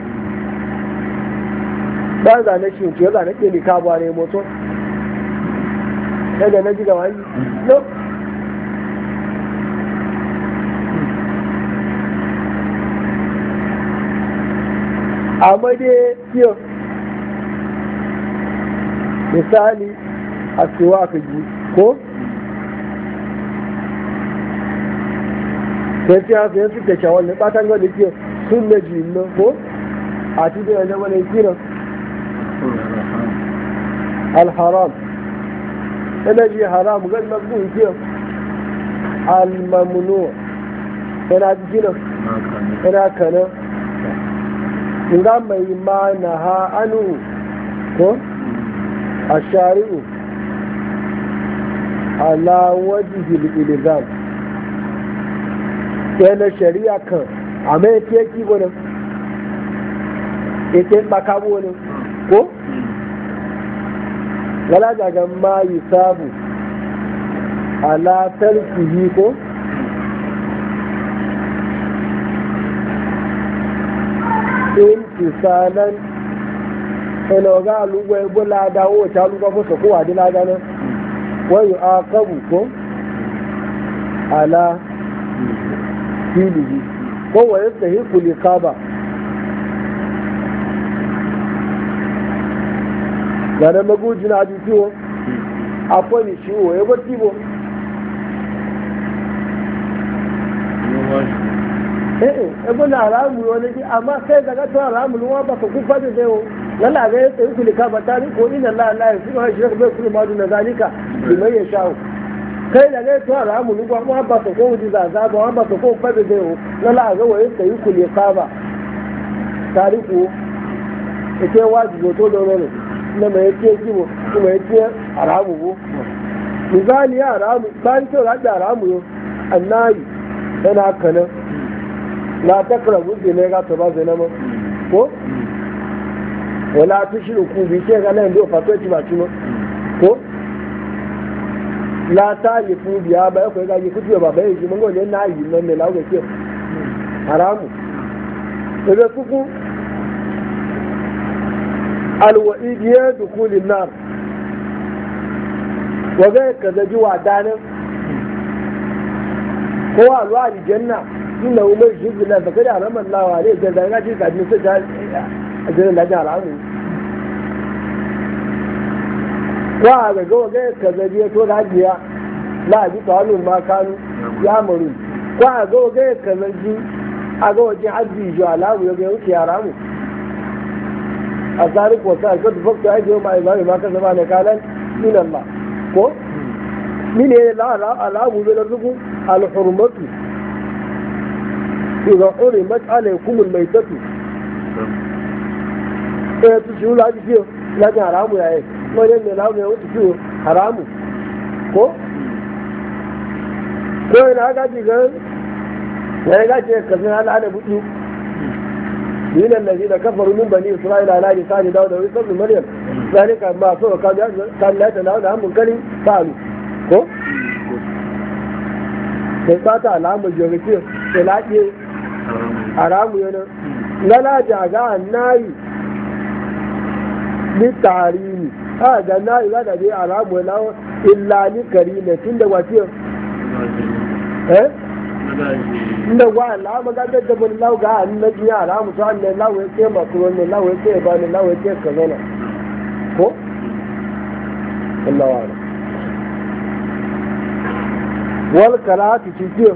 ba za na shi ke za na ke ni kabuwa ne moto daga na ji ga wani no amma dai kiyo misali a siwa ka ji ko sai fi haka yin suke shawar ne ɓatan gani ke sun na ji nan ko a cikin yanzu wani kira alharam yana ji haram gani na sun ke almamunu yana ji kira yana kana nga mai ma na ha anu ko a shari'u ala wajihil ilzam yana shari'a kan a mai teki wani ita baka wani ko wala daga ma yi sabu ala tarkihi ko intisalan ina ga alugwa ebo ladawo ta alugwa fusa kowa dina ganin wani akabu ko ala filihi ko wa yastahiqu liqaba gana maguji na ajutiwo akwai ni shi wo yabo tibo eh eh ebo na ramu wani ji amma sai daga to ramu ruwa ba ku fadi da yau lalla ga yastahiqu liqaba tani ko inna la la yusiru shirk bai kullu ma duna zalika liman yasha'u kai da gai tuwa ramu ni kwa kuma ba su ko wuji zaza ba ba su ko fadi zai ho na la ga waye sai ku le kaba tariku ite wajibi to da ne na mai yake kibo kuma yake haramu go misali ya haramu ban to da haramu yo annayi yana kana la takrabu ne ga to ba zai nama ko wala tushriku bi ke ga nan do fatoti ba tuno ko la ta yi fu biya ba ya kwaye gaji kutuwa ba bai shi mango ne na yi nan ne lagu ke haramu daga kuku alwa'idiyar dukulin nar waga ka zaji wa danin ko alwa aljanna inna umar shibla fa kada rama Allah alaihi da daga ji ka din sai ta ajira la ja alamu ko ga go ga ka zaje to da hajiya la ji talu ma kanu ya maru ko ga go ga ka zaje a ga wajen haji jo alamu ya ga wuce yaramu a tsari ko sa ka dubakta ake yau mai zai ma ka zama ne kalan min Allah ko min ne la la alamu da zuku al-hurmatu idza hurimat alaykum al-maytatu eh tu shi la ji la ga haramu yayi wani ne la ga wuce shi haramu ko ko ina ga ji ga ya ga ce kazin ala da budu من الذين كفروا من بني إسرائيل على لسان داود وعيسى ابن مريم ذلك ما سوى كان لا يتناول عن منكر فعلوا ko sai fata alamun jirgin sai laƙe haramu yana lala jaga nayi ni tarini a ga nayi za da dai haramu yana illa ni kari ne tun da wace eh inda wa Allah ma ga da bin lau ga annabi ya haramu to an ne lau yake masu wannan lau yake ba ne lau yake kazana ko Allah wa wal karatu cikin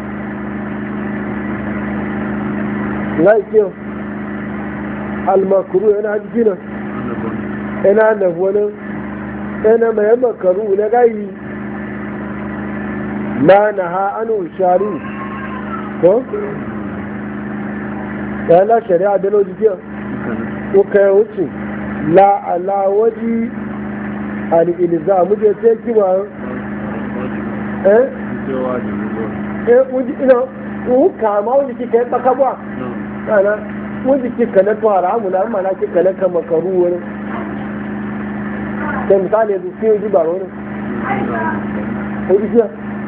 laikin almakuru yana jikina yana da wani yana mai makaru na gayi ma na ha anu shari ko yana shari'a da lo jikin ko kai wuce la ala waji al-ilza muje ce kiwa eh eh wuji ina u kama wuji kike baka ba kana wuji kike na fara mu na mana kike na kama karu wani sai misali da sai ji ba wani wuji ya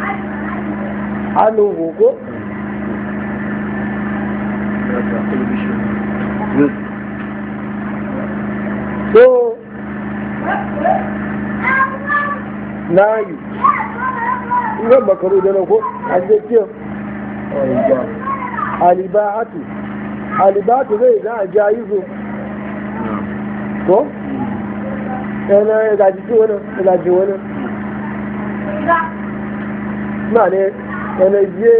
alo ko so nayi idan bakaru da ko an je ce alibahatu alibahatu zai ga a jayizo ko yana ya gaji ci wani ya gaji wani ma ne yana je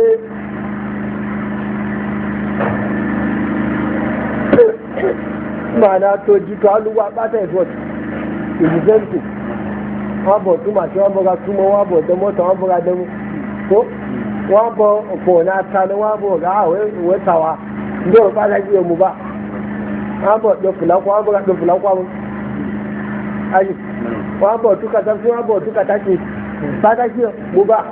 ma na to ji to aluwa bata ya zuwa example wọ́n bọ̀ túmọ̀ sí wọ́n bọ̀ra túmọ̀ wọ́n bọ̀ dẹ́mọ́tò wọ́n bọ̀ra dẹ́mú tó wọ́n bọ̀ ọ̀pọ̀ náà ta ni wọ́n bọ̀ ọ̀gá ìwé tàwa ndé o bá dájú ẹ̀mú bá wọ́n bọ̀ dọ̀fùlákọ́ wọ́n bọ̀ra dọ̀fùlákọ́ àwọn ayé wọ́n bọ̀ túkàtà fún wọ́n bọ̀ túkàtà sí pátákì ẹ̀mú bá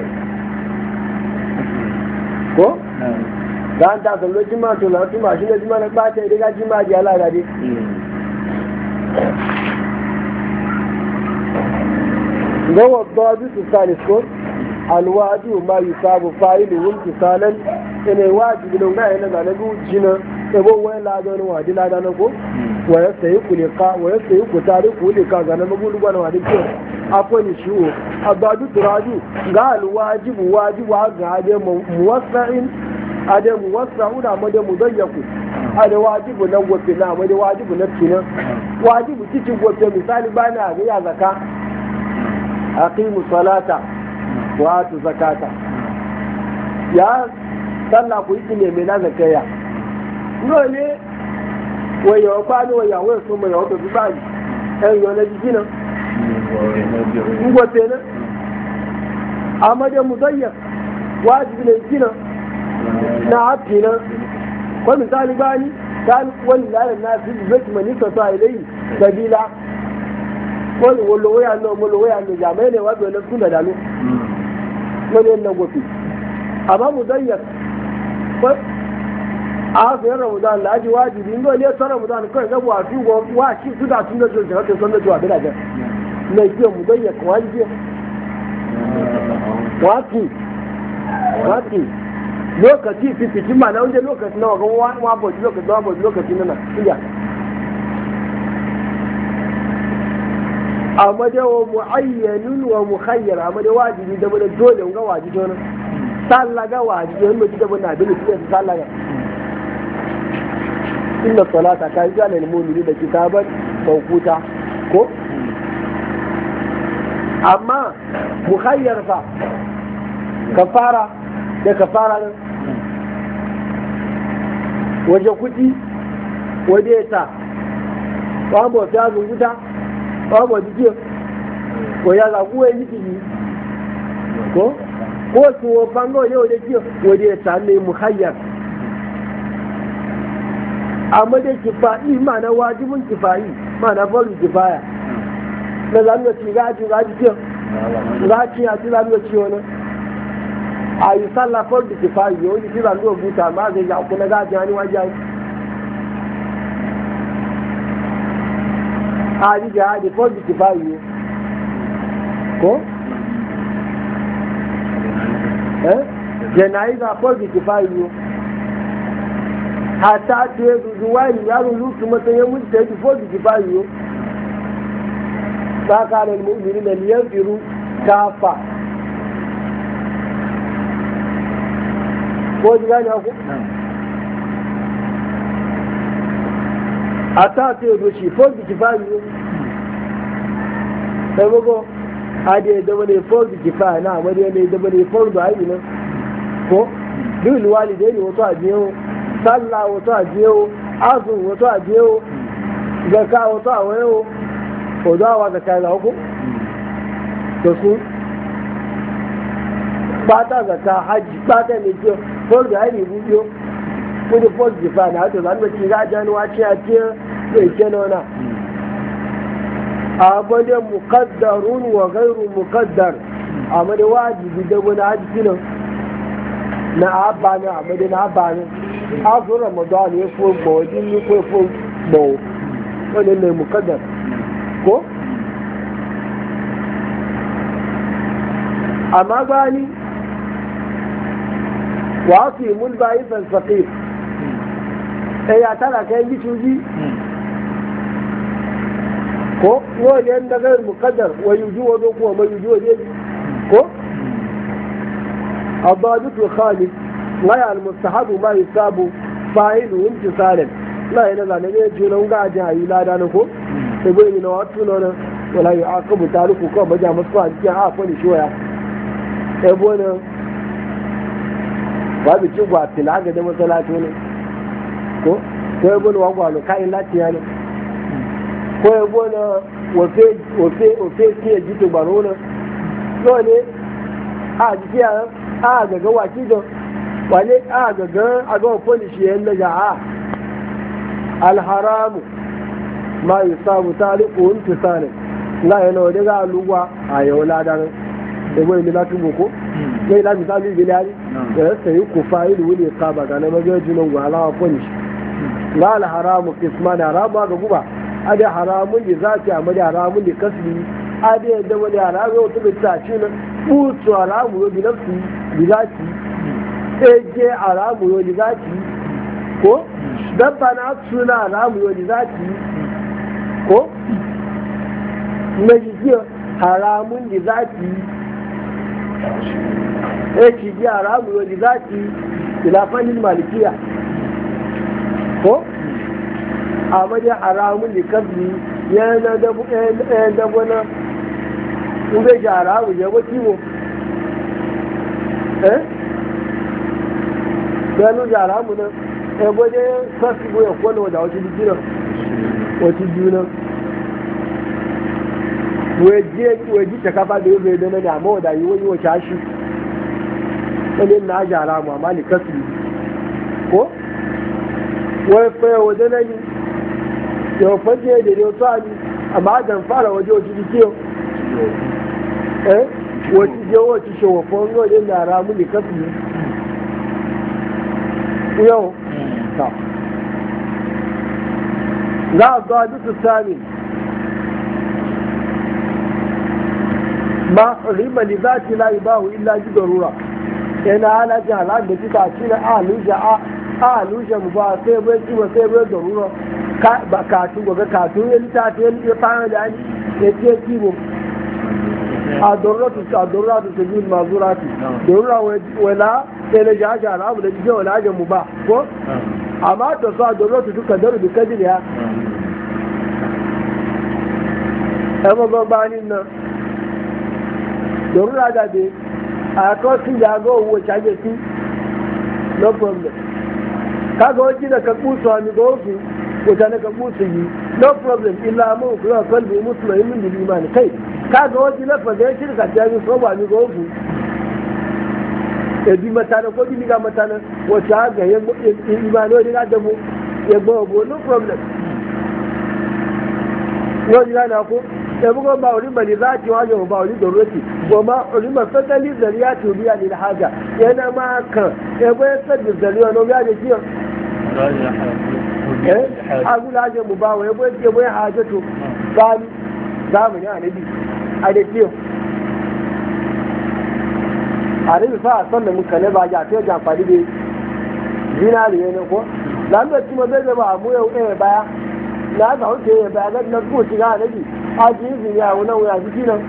kó dáńtà sọ lójúmọ̀ tó lọ túmọ̀ sí lójúmọ̀ ní pàṣẹ ìdíkájú máa di aláàdá هو الضابط الثالث كون الواجب ما يصاب فاعله امتثالا ان الواجب لو ما هنا ده نقول جنا ابو وين لا دون وادي لا ده نقول ويستحق لقاء ويستحق تاريخ لقاء ده نقول وانا وادي كده اكون شو الضابط راجو قال واجب واجب وهذا موسع هذا موسع ولا مده مضيق هذا واجب نوع بنا هذا واجب نفسنا واجب تيجي وقت مثال بانا يا زكاه aqimu salata wa atu zakata ya sallah ku yi ne mai na zakaya no ne wayo kwano waya wayo so mai wato bibali eh yo na jikina ngote na amma da mudayyak wajibi ne kina na hakina ko misali bani kan wallahi na fi zaki manisa ta ilai sabila wọ́n wo lówó yà lọ mo lówó yà lọ jàmọ́ ẹ̀nà ìwádìí ọ̀nà fún ìdàlú wọ́n ní ẹ̀nà gòkè àmọ́ mo dọ́yẹ̀ pé ààfin ramadan láàájú wájú ní ilé ẹ̀tọ́ ramadan kọ́ ìgbẹ́ wà fí wọ́n wá sí túdà tún lóṣù ìjọba tó sọ́n lóṣù àbẹ́dàjẹ́ ní ìgbé mo dọ́yẹ̀ kàn wájú jẹ́ wọ́n kì wọ́n kì lókàtí fífi mà náà oúnjẹ lókàtí náà wọ́n bọ̀ sí lókàtí náà bọ̀ sí lókàtí náà níyà amma da wa mu'ayyanun wa mukhayyar amma da wajibi da mun dole ga wajibi to sallaga wajibi wanda kida bana da kida sallaga inna salata kai ga lil mu'mini da kitaban mawquta ko amma mukhayyar fa kafara da kafara ne waje kudi waje ta wambo ta zunguta wambo dikiyo ko ya za kuwa yi ko ko su fango yau da kiyo waje ta ne mukhayyar amma da kifa'i ma'ana wajibin kifa'i ma'ana faru kifaya na zanuwa ci gaji gaji kiyo gaji ya ci zanuwa ci wani a yi sallah faru kifa'i yau yi ci zanuwa buta ma zai ya kuna gaji hannu wajen a yi jihadi faru kifa'i ko? eh? jana'iza faru kifa'i yau hata ta yi zuwa yi yaro lutu matsayin wuce ta yi fo jiki ba yiwu ba ka da mu'mini da liyan firu kafa ko ji gani haku hata ta yi zuwa fo jiki ba yiwu sai mugo hadi ya dama ne fo jiki fa na amadi ne dama ne fo da ayi nan ko duk luwali da ne wato a biyu sallah wato a jiyo azun wato a jiyo zaka wato a wayo odawa ga kai ku to su bata zaka haji bata ne jiyo ko da ai bujo ko da ko jifa na to zan ci ga jani wace a ce sai kenona abade muqaddarun wa ghairu muqaddar amade wajibi da wani haji na abba ne amade na abba ne azu ramadan ya fi gbọ́ ọdún ní pé fún gbọ́ wọ́n lè lè mú kọ́dà kó àmá gbá ní wàá fi múlbà ìfẹ̀ sàkè ẹ̀yà tára kẹ́ yí ṣújí ko wọ́n lè ń daga mú kọ́dà wọ́n yóò jú wọ́n kú ọmọ yóò jú wọ́n ko abbadutu khalid waya almustahabu ma yusabu fa'ilu imtisalan la yana zane ne juna ga ajin ayi lada ne ko sai bai ni na watu no wala yu'aqabu tariku ko baja musu a cikin a ko ni shoya sai bona ba bi ci gwa tilaga da masalatu ne ko sai bona wa gwa lo kai latiya ne ko ya bona wofe wofe wofe ke jito barona so ne a jiya a ga ga waki da wale a gaga a ga wafoni shi yan na ja'a alharamu ma yi samu tariku wunti sanin na yana wadda ga aluwa a yau ladarin da bai mila tubo ko ya yi lafi sami biliyari da ya sayi ku fa'ilu wuli kaba ga na magajin nan gwala wafoni shi na alharamu kisma na haramu ga guba a da haramun da za ki amma da haramun da kasbi a da yadda wani haramu wata bai ta ci na butu haramu yau bi nafsi bi za ki eje haramu yau za ki ko dabba na suna haramu yau za ki ko na jikiya haramun da za ki e ci ji haramu yau za ki ilafanin malikiya ko amma dai haramun da kabli yana dabo na ube ji haramu ya wati mo eh gano da haramu nan ebe ne sassi go ya kwana wadda wata jikina wata juna waje ta kafa da yau bai dana da amma wadda yi wani wata shi wani na aji haramu amma ni kasu ko wai faya wadda na yi yau fanje da yau sa ni amma ajan fara waje wata jikina eh wata je wata shi wa fongo da na haramu ni kasu yau ta za a zuwa duka sami ma rima li za ki layi bahu illa ji darura yana halajin halar da kita ci na a alushe mu ba sai bai ci ba sai bai darura ba katun goga katun ya lita ta ya fara da ani ya ce kibo a dorratu a dorratu ta jin mazurati dorra wala sai na jaja al'amu da jike wala ajin mu ba ko amma to so a dorratu duka daru da kadir ya amma ba bani nan dorra da be a ko sun da go wo chaje ti no problem kaga wani da ka kusa ni go su ko ta ka kusa yi no problem illa mu ko kalbi muslimin bil iman kai kaga wani lafaza ya shirka ta yi so ba ni go su e bi mata na ko bi ga mata na wata ga ya imani wani ga da mu ya go go no problem yo ji na ko e bugo ba wani bali za ki waje ba wani doroti goma ulima fatali zariyatu biya lil haja yana ma kan e go sabbi zariya no biya da kiyo eh azu la je mu ba wa e go je bo hajatu gani zamani annabi a da kiyo a da fa sallan mun kale ba ja ta jamfani da zinari ne ko dan da kuma bai ba mu yau eh baya na ga hoce ya baya ga na ko shiga annabi ajizi ya wuna wuya jiki nan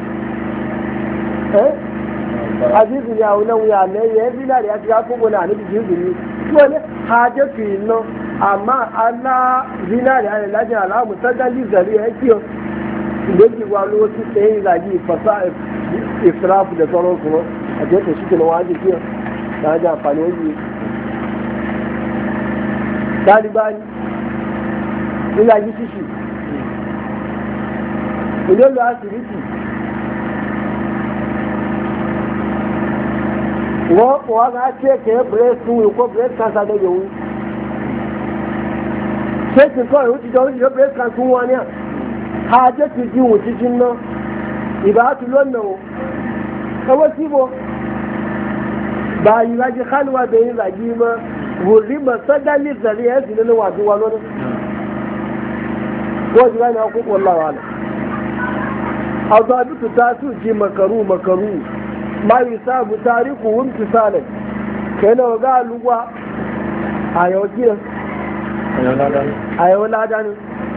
eh ajizi ya wuna wuya ne ya bi na ya shiga ko gona ne jiki ne to ne hajatu no amma Allah zinari ya laji ala musaddali zari ya kiyo idan wa lokaci sai zagi fasa israfu da sauran su a je ta shi ne waje kiyo da ga amfani wani talibani ina yi shi idan da asibiti wọ́n ga ce ka yi breast tun ko breast cancer da yau sai kin kawai wuce da wuce breast cancer wani ha je ki ji wuce jin nan ibatu lonna o kawai sibo ba yi laji halwa da yin zagi ma wuri ba sadali zari ya yi nan wajen wani ko ji gani hakuku wallawa ala azabitu ta su ji makaru makaru ma yi sabu tariku wumti salin kai na ga lugwa a yau kiyan a yau ladanin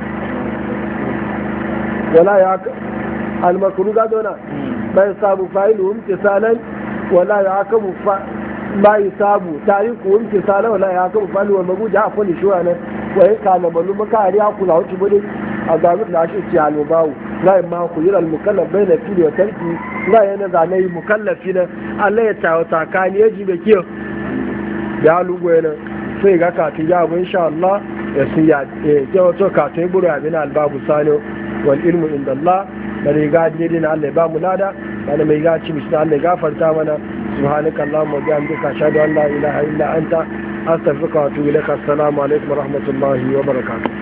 wala ya almakaru ga zona ma yi sabu fa'ilu wumti salin wala ya haka ma yi sabu tariku wumti salin wala ya haka fa'ilu wa maguji a kwani shi wa nan wa yi kana balu makari ya kula wuce bude a zaɓi da shi ce alubawu la yi ma ku yi al-mukallaf bai na fili wa tarki la yi na zane yi mukallafi na Allah ya tawo tsakani ya ji da kiyo ya lugu yana sai ga katin ya abu insha Allah ya sun ya ke wato katin buru ya bina albabu sani wal ilmu inda Allah da riga daidai na Allah ya ba mu lada da mai gaci mishi Allah ya gafarta mana subhanaka Allahumma wa bihamdika ashhadu an la ilaha illa anta astaghfiruka wa atubu ilaik assalamu alaikum wa rahmatullahi wa barakatuh